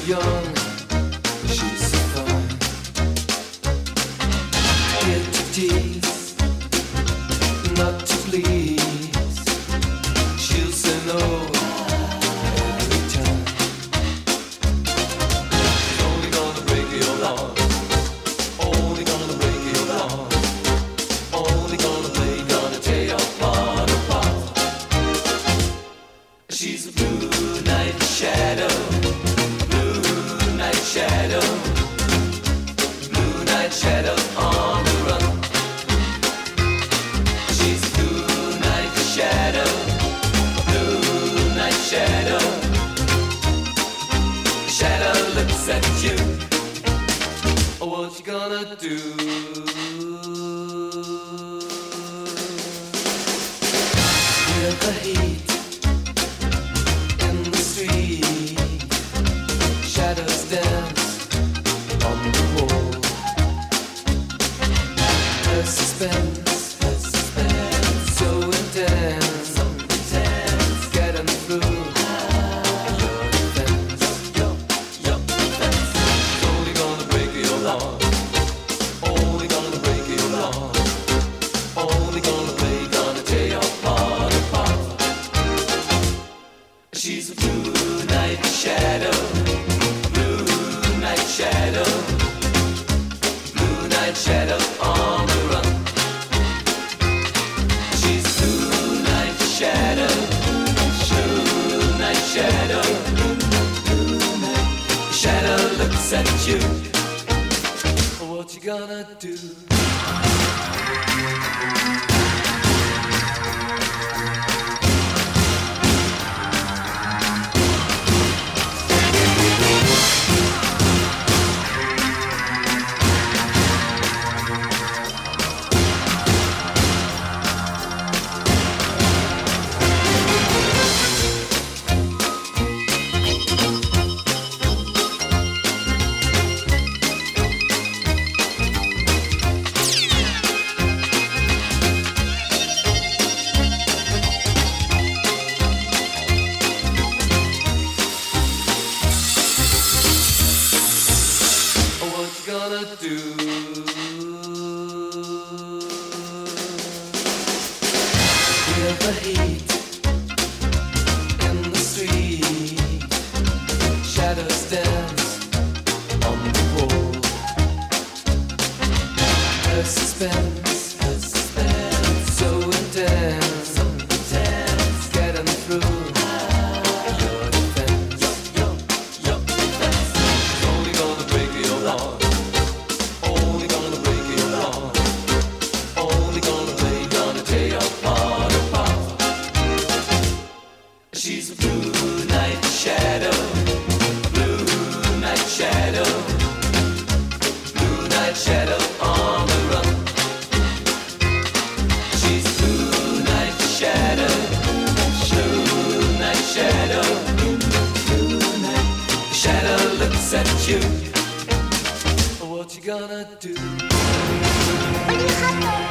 young, she's so fine. Here to tease, not to please. She'll say no every time. She's only gonna break your heart. Only gonna break your heart. Only gonna play, gonna tear your heart apart. She's a blue night shadow. Shadow, blue night shadow on the run. She's a blue night shadow, blue night shadow. Shadow looks at you. Oh, what you gonna do? Feel the heat in the street. Shadows dance on the wall. Her suspense, so intense, getting through your defense. Only gonna break your heart. Only gonna break your heart. Only gonna play, gonna tear your heart apart. She's a blue night shadow. Shadow, blue night shadow on the run. She's blue night shadow, blue night shadow. Shadow looks at you. What you gonna do? Feel the heat in the street. Shadows dance on the wall. Her suspense, so intense, getting through your defense. Only gonna break your heart. Only gonna break your heart. Only gonna play, gonna tear your heart apart. She's a blue night shadow, blue night shadow, blue night shadow on the run. She's a blue night shadow, blue night shadow. Shadow looks at you. What you gonna do?